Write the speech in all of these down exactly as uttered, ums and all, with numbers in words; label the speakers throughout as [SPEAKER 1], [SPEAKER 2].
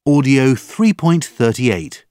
[SPEAKER 1] Audio three point three eight.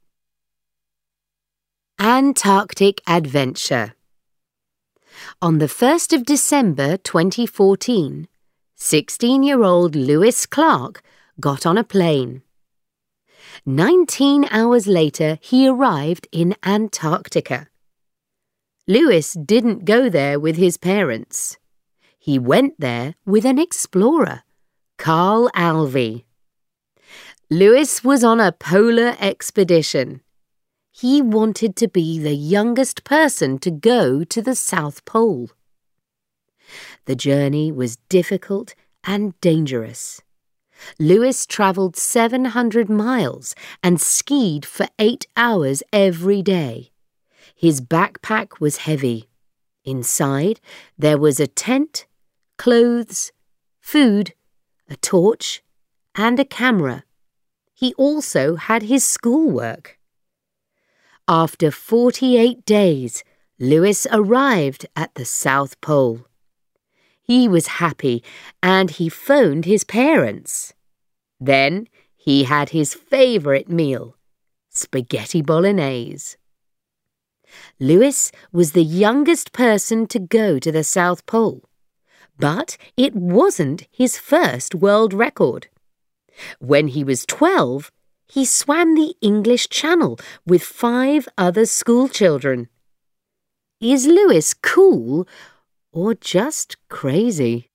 [SPEAKER 2] Antarctic Adventure. On the first of December twenty fourteen, sixteen-year-old Lewis Clark got on a plane. Nineteen hours later, he arrived in Antarctica. Lewis didn't go there with his parents. He went there with an explorer, Carl Alvey. Lewis was on a polar expedition. He wanted to be the youngest person to go to the South Pole. The journey was difficult and dangerous. Lewis travelled seven hundred miles and skied for eight hours every day. His backpack was heavy. Inside, there was a tent, clothes, food, a torch, and a camera. He also had his schoolwork. After forty-eight days, Lewis arrived at the South Pole. He was happy and he phoned his parents. Then he had his favourite meal, spaghetti bolognese. Lewis was the youngest person to go to the South Pole, but it wasn't his first world record. When he was twelve, he swam the English Channel with five other school children. Is Lewis cool or just crazy?